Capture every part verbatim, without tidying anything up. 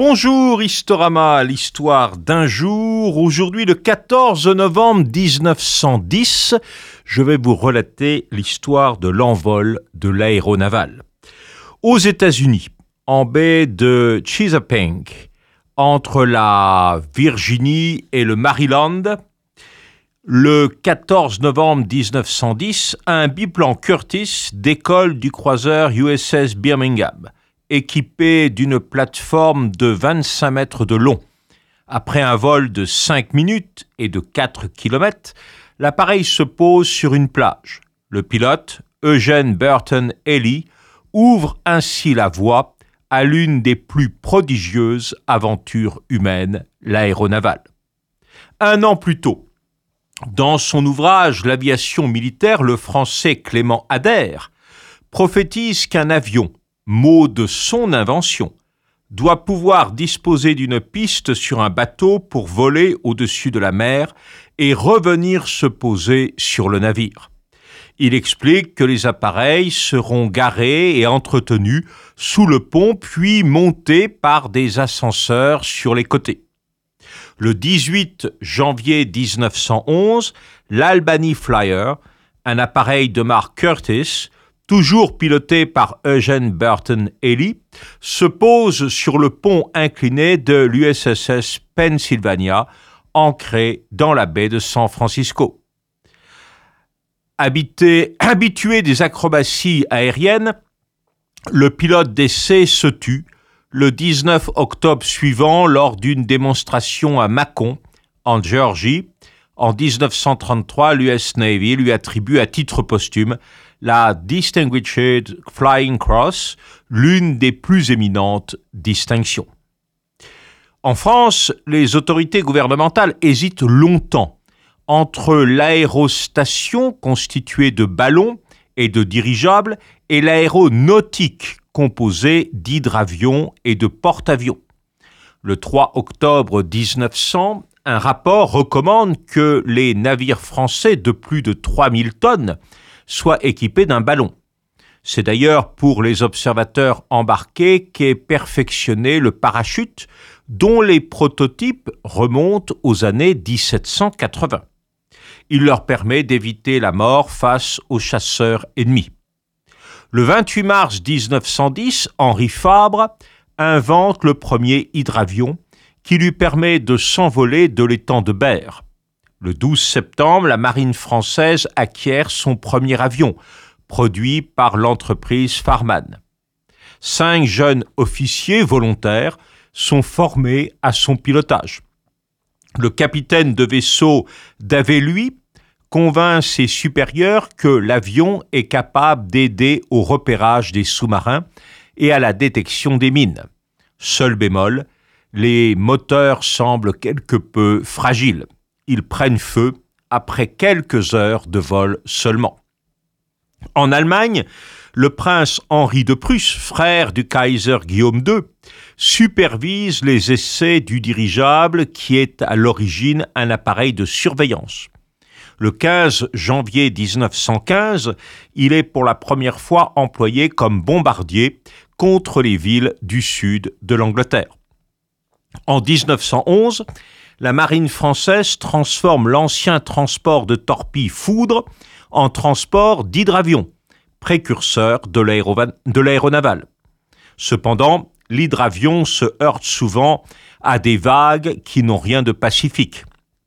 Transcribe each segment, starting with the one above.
Bonjour Historama, l'histoire d'un jour. Aujourd'hui, le quatorze novembre dix-neuf cent dix, je vais vous relater l'histoire de l'envol de l'aéronaval. Aux États-Unis, en baie de Chesapeake, entre la Virginie et le Maryland, le quatorze novembre dix-neuf cent dix, un biplan Curtiss décolle du croiseur U S S Birmingham, équipé d'une plateforme de vingt-cinq mètres de long. Après un vol de cinq minutes et de quatre kilomètres, l'appareil se pose sur une plage. Le pilote, Eugene Burton Ely, ouvre ainsi la voie à l'une des plus prodigieuses aventures humaines, l'aéronavale. Un an plus tôt, dans son ouvrage « L'aviation militaire », le français Clément Ader prophétise qu'un avion, mot de son invention, doit pouvoir disposer d'une piste sur un bateau pour voler au-dessus de la mer et revenir se poser sur le navire. Il explique que les appareils seront garés et entretenus sous le pont puis montés par des ascenseurs sur les côtés. Le dix-huit janvier dix-neuf cent onze, l'Albany Flyer, un appareil de marque Curtiss, toujours piloté par Eugene Burton Ely, se pose sur le pont incliné de l'U S S Pennsylvania, ancré dans la baie de San Francisco. Habité, habitué des acrobaties aériennes, le pilote d'essai se tue le dix-neuf octobre suivant lors d'une démonstration à Macon, en Géorgie. En dix-neuf cent trente-trois, l'U S Navy lui attribue à titre posthume la Distinguished Flying Cross, l'une des plus éminentes distinctions. En France, les autorités gouvernementales hésitent longtemps entre l'aérostation constituée de ballons et de dirigeables et l'aéronautique composée d'hydravions et de porte-avions. Le trois octobre dix-neuf cents, un rapport recommande que les navires français de plus de trois mille tonnes soient équipés d'un ballon. C'est d'ailleurs pour les observateurs embarqués qu'est perfectionné le parachute, dont les prototypes remontent aux années dix-sept cent quatre-vingts. Il leur permet d'éviter la mort face aux chasseurs ennemis. Le vingt-huit mars dix-neuf cent dix, Henri Fabre invente le premier hydravion qui lui permet de s'envoler de l'étang de Berre. Le douze septembre, la marine française acquiert son premier avion, produit par l'entreprise Farman. Cinq jeunes officiers volontaires sont formés à son pilotage. Le capitaine de vaisseau d'Aveluy convainc ses supérieurs que l'avion est capable d'aider au repérage des sous-marins et à la détection des mines. Seul bémol, les moteurs semblent quelque peu fragiles. Ils prennent feu après quelques heures de vol seulement. En Allemagne, le prince Henri de Prusse, frère du Kaiser Guillaume deux, supervise les essais du dirigeable qui est à l'origine un appareil de surveillance. Le quinze janvier dix-neuf cent quinze, il est pour la première fois employé comme bombardier contre les villes du sud de l'Angleterre. En dix-neuf cent onze, la marine française transforme l'ancien transport de torpilles Foudre en transport d'hydravions, précurseur de, l'aéro- de l'aéronaval. Cependant, l'hydravion se heurte souvent à des vagues qui n'ont rien de pacifique.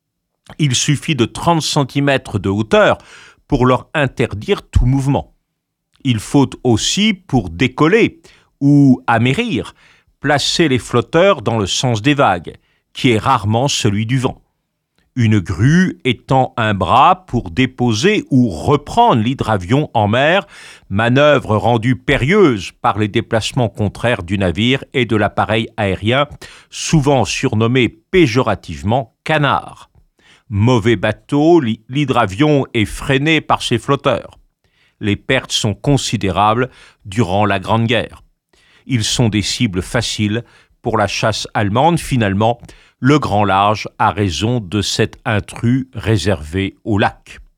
Il suffit de trente centimètres de hauteur pour leur interdire tout mouvement. Il faut aussi, pour décoller ou amérir, placer les flotteurs dans le sens des vagues, qui est rarement celui du vent. Une grue étend un bras pour déposer ou reprendre l'hydravion en mer, manœuvre rendue périlleuse par les déplacements contraires du navire et de l'appareil aérien, souvent surnommé péjorativement « canard ». Mauvais bateau, l'hydravion est freiné par ses flotteurs. Les pertes sont considérables durant la Grande Guerre. Ils sont des cibles faciles pour la chasse allemande. Finalement, le grand large a raison de cet intrus réservé au lac.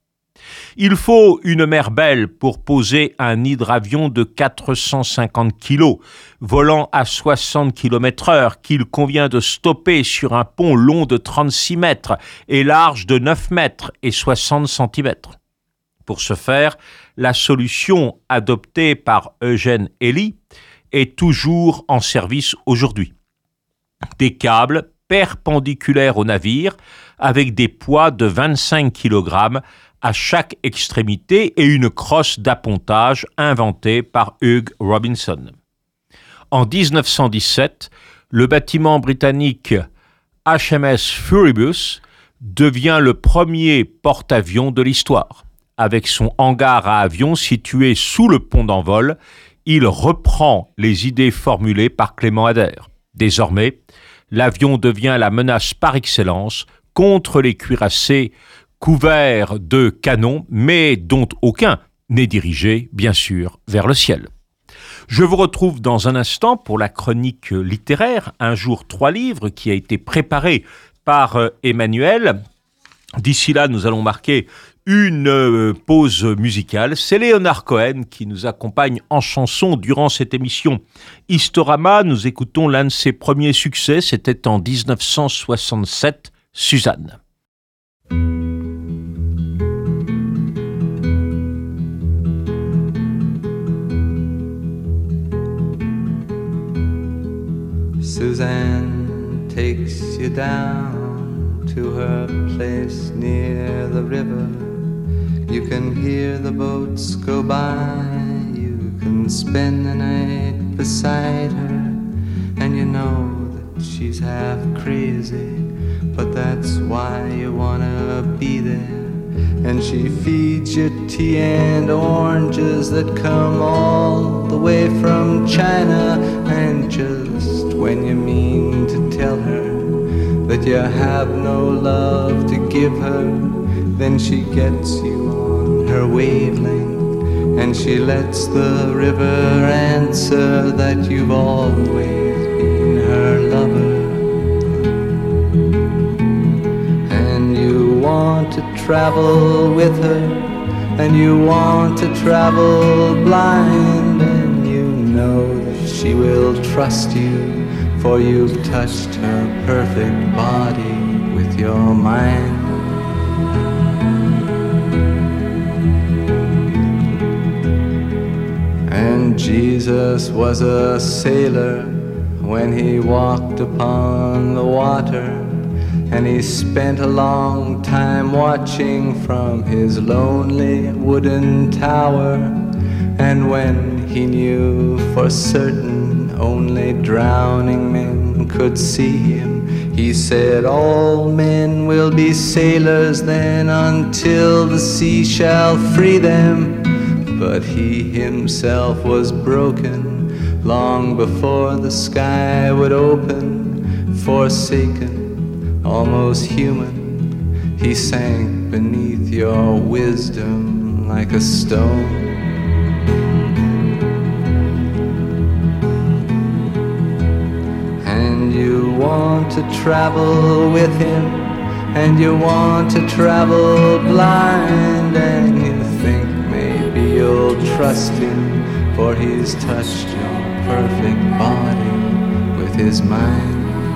Il faut une mer belle pour poser un hydravion de quatre cent cinquante kilos, volant à soixante kilomètres heure, qu'il convient de stopper sur un pont long de trente-six mètres et large de neuf mètres et soixante centimètres. Pour ce faire, la solution adoptée par Eugène Ely est toujours en service aujourd'hui. Des câbles perpendiculaires au navire avec des poids de vingt-cinq kilogrammes à chaque extrémité et une crosse d'appontage inventée par Hugh Robinson. En dix-neuf cent dix-sept, le bâtiment britannique H M S Furibus devient le premier porte-avions de l'histoire. Avec son hangar à avions situé sous le pont d'envol, il reprend les idées formulées par Clément Ader. Désormais, l'avion devient la menace par excellence contre les cuirassés couverts de canons, mais dont aucun n'est dirigé, bien sûr, vers le ciel. Je vous retrouve dans un instant pour la chronique littéraire, Un jour, trois livres, qui a été préparée par Emmanuel. D'ici là, nous allons marquer une pause musicale. C'est Léonard Cohen qui nous accompagne en chanson durant cette émission Historama. Nous écoutons l'un de ses premiers succès, c'était en dix-neuf cent soixante-sept, Suzanne. Suzanne takes you down to her place near the river. You can hear the boats go by. You can spend the night beside her. And you know that she's half crazy, but that's why you wanna be there. And she feeds you tea and oranges that come all the way from China. And just when you mean to tell her that you have no love to give her, then she gets you on her wavelength, and she lets the river answer that you've always been her lover. And you want to travel with her, and you want to travel blind, and you know that she will trust you, for you've touched her perfect body with your mind. And Jesus was a sailor when he walked upon the water, and he spent a long time watching from his lonely wooden tower. And when he knew for certain only drowning men could see him, he said, all men will be sailors then until the sea shall free them. But he himself was broken long before the sky would open. Forsaken, almost human, he sank beneath your wisdom like a stone. And you want to travel with him, and you want to travel blind, and you think maybe you'll trust him, for he's touched your perfect body with his mind.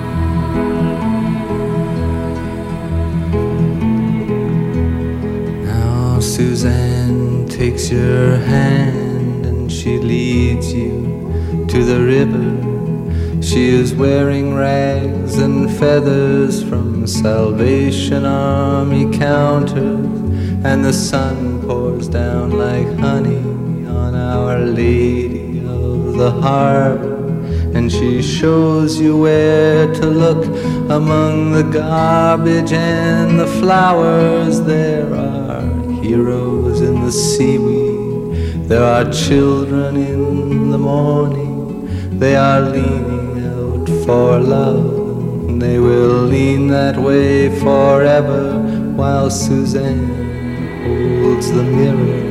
Now Suzanne takes your hand and she leads you to the river. She is wearing rags and feathers from Salvation Army counters, and the sun pours down like honey on Our Lady of the Harbor. And she shows you where to look among the garbage and the flowers. There are heroes in the seaweed, there are children in the morning. They are leaning out for love, and they will lean that way forever, while Suzanne holds the mirror.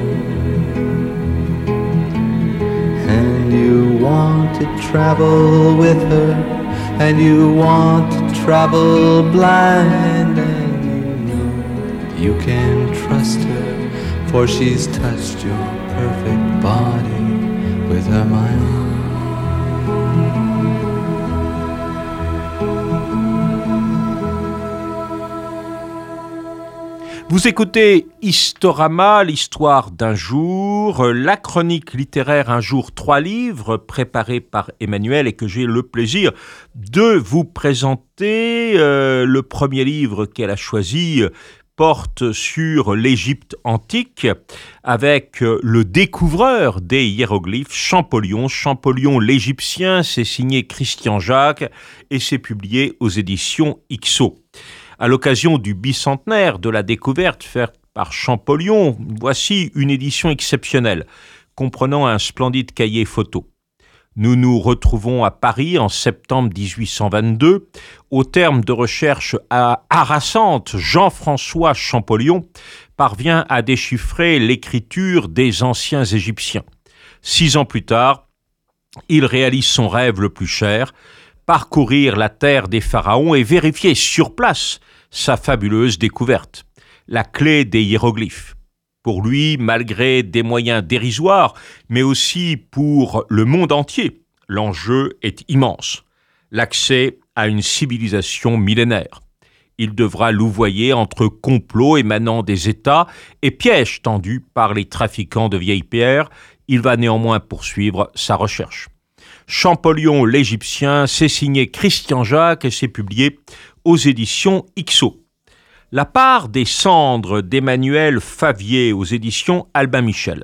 And you want to travel with her, and you want to travel blind, and you know you can trust her, for she's touched your perfect body with her mind. Vous écoutez Historama, l'histoire d'un jour, la chronique littéraire Un jour, trois livres, préparée par Emmanuel et que j'ai le plaisir de vous présenter. Euh, le premier livre qu'elle a choisi porte sur l'Égypte antique avec le découvreur des hiéroglyphes, Champollion. Champollion l'Égyptien, c'est signé Christian Jacques et c'est publié aux éditions Ixo. À l'occasion du bicentenaire de la découverte faite par Champollion, voici une édition exceptionnelle, comprenant un splendide cahier photo. Nous nous retrouvons à Paris en septembre dix-huit cent vingt-deux. Au terme de recherches harassantes, Jean-François Champollion parvient à déchiffrer l'écriture des anciens Égyptiens. Six ans plus tard, il réalise son rêve le plus cher, parcourir la terre des pharaons et vérifier sur place sa fabuleuse découverte, la clé des hiéroglyphes. Pour lui, malgré des moyens dérisoires, mais aussi pour le monde entier, l'enjeu est immense. L'accès à une civilisation millénaire. Il devra louvoyer entre complots émanant des États et pièges tendus par les trafiquants de vieilles pierres. Il va néanmoins poursuivre sa recherche. Champollion l'Égyptien, c'est signé Christian Jacques et c'est publié aux éditions Ixo. La part des cendres d'Emmanuel Favier aux éditions Albin Michel.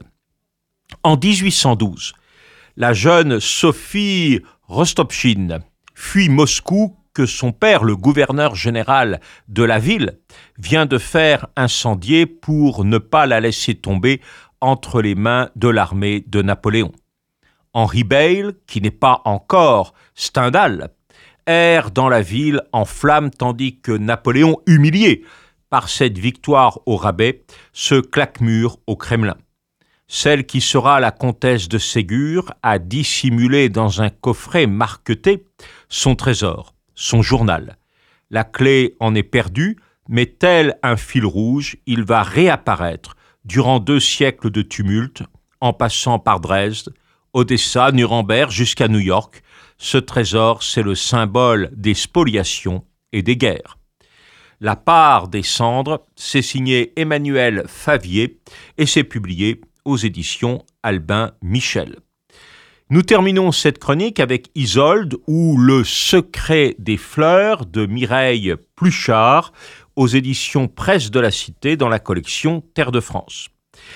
En dix-huit cent douze, la jeune Sophie Rostopchine fuit Moscou que son père, le gouverneur général de la ville, vient de faire incendier pour ne pas la laisser tomber entre les mains de l'armée de Napoléon. Henri Bayle, qui n'est pas encore Stendhal, erre dans la ville en flammes tandis que Napoléon, humilié par cette victoire au rabais, se claque-mure au Kremlin. Celle qui sera la comtesse de Ségur a dissimulé dans un coffret marqueté son trésor, son journal. La clé en est perdue, mais tel un fil rouge, il va réapparaître durant deux siècles de tumulte, en passant par Dresde, Odessa, Nuremberg jusqu'à New York. Ce trésor, c'est le symbole des spoliations et des guerres. La part des cendres, c'est signé Emmanuel Favier et c'est publié aux éditions Albin Michel. Nous terminons cette chronique avec Isolde ou Le secret des fleurs de Mireille Pluchart aux éditions Presse de la Cité dans la collection Terre de France.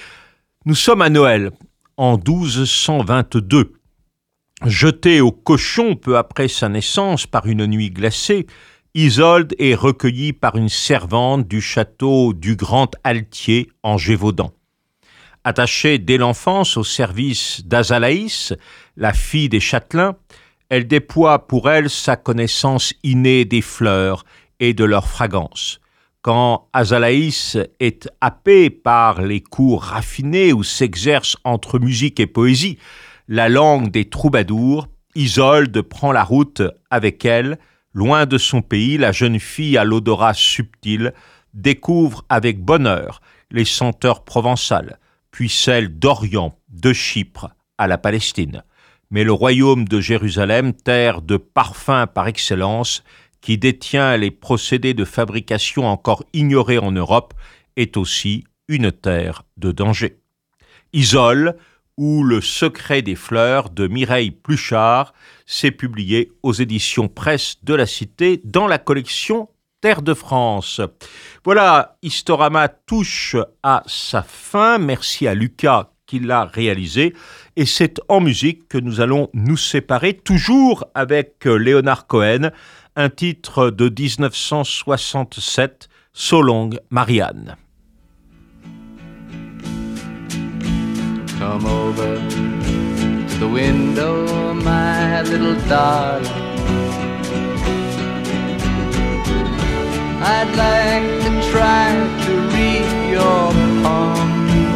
Nous sommes à Noël en douze cent vingt-deux. Jetée au cochon peu après sa naissance par une nuit glacée, Isolde est recueillie par une servante du château du Grand Altier en Gévaudan. Attachée dès l'enfance au service d'Azalaïs, la fille des châtelains, elle déploie pour elle sa connaissance innée des fleurs et de leur fragrance. Quand Azalaïs est happée par les cours raffinés où s'exerce entre musique et poésie la langue des troubadours, Isolde prend la route avec elle. Loin de son pays, la jeune fille à l'odorat subtil découvre avec bonheur les senteurs provençales, puis celles d'Orient, de Chypre à la Palestine. Mais le royaume de Jérusalem, terre de parfums par excellence, qui détient les procédés de fabrication encore ignorés en Europe, est aussi une terre de danger. Isolde, ou Le secret des fleurs de Mireille Pluchart, s'est publié aux éditions Presse de la Cité dans la collection Terre de France. Voilà, Historama touche à sa fin. Merci à Lucas qui l'a réalisé. Et c'est en musique que nous allons nous séparer, toujours avec Léonard Cohen, un titre de dix-neuf cent soixante-sept, So Long Marianne. Come over to the window, my little darling. I'd like to try to read your palm.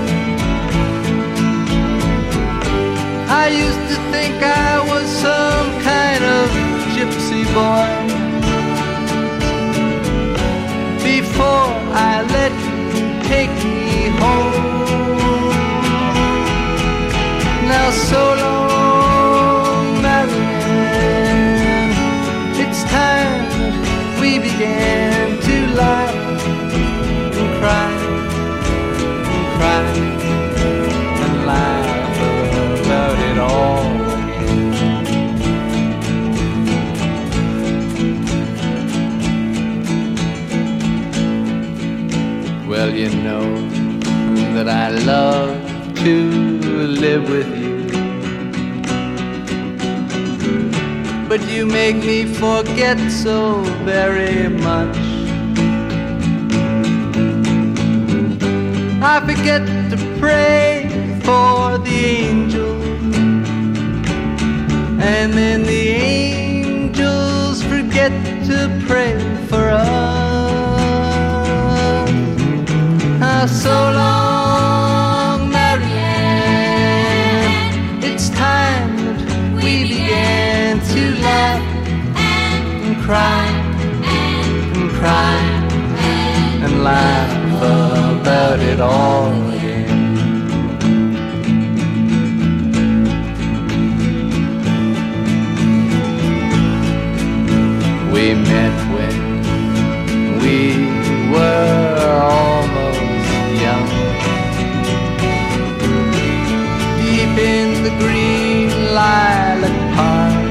I used to think I was some kind of gypsy boy before I let you take me home. so long, Marianne. It's time that we began to laugh and cry and cry and laugh about it all again. Well, you know that I love to live with you, but you make me forget so very much. I forget to pray for the angels, and then the angels forget to pray for us. Ah, so long, Marianne. It's time that we began to laugh and cry and cry and laugh about it all again. We met when we were almost young, deep in the green lilac park.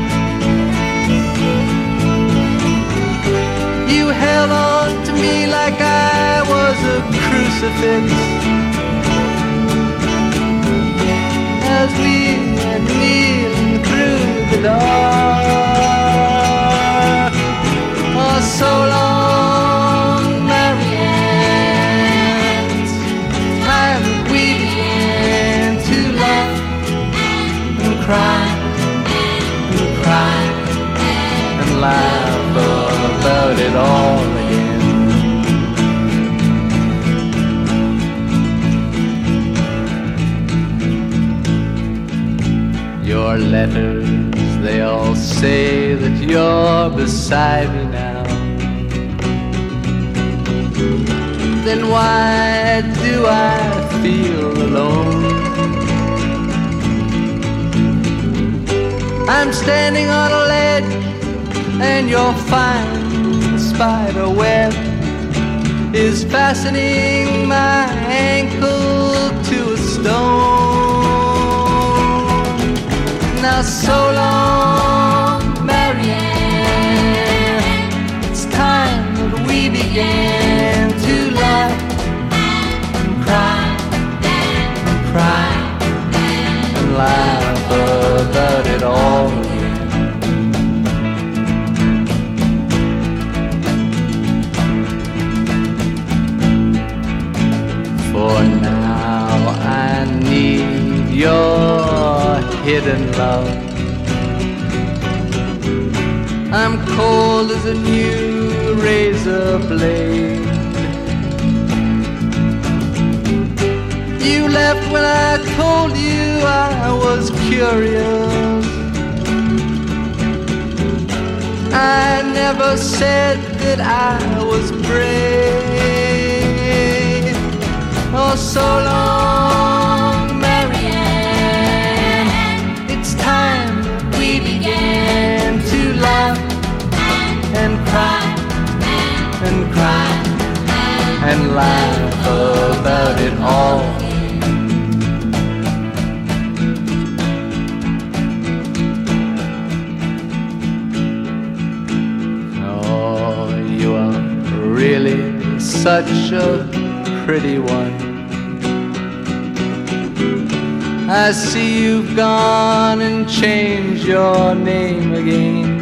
You held on to me like I was a crucifix as we went kneeling through the dark. Oh, so long, Marianne. It's time that we began to laugh and cry and cry and laugh about it all again. Your letters, they all say that you're beside me now. Then why do I feel alone? I'm standing on a ledge and your fine spider web is fastening my ankle to a stone. Now so long, Marianne. It's time that we began to laugh and cry and cry and laugh about it all again. For now I need your hidden love. I'm cold as a new razor blade. You left when I told you I was curious. I never said that I was brave. Oh, so long, Marianne. It's time that we began to laugh and cry and cry and laugh about it all. Oh, you are really such a pretty one. I see you've gone and changed your name again.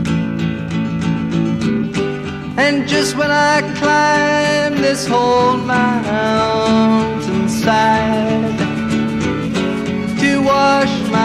And just when I climb this whole mountainside to wash my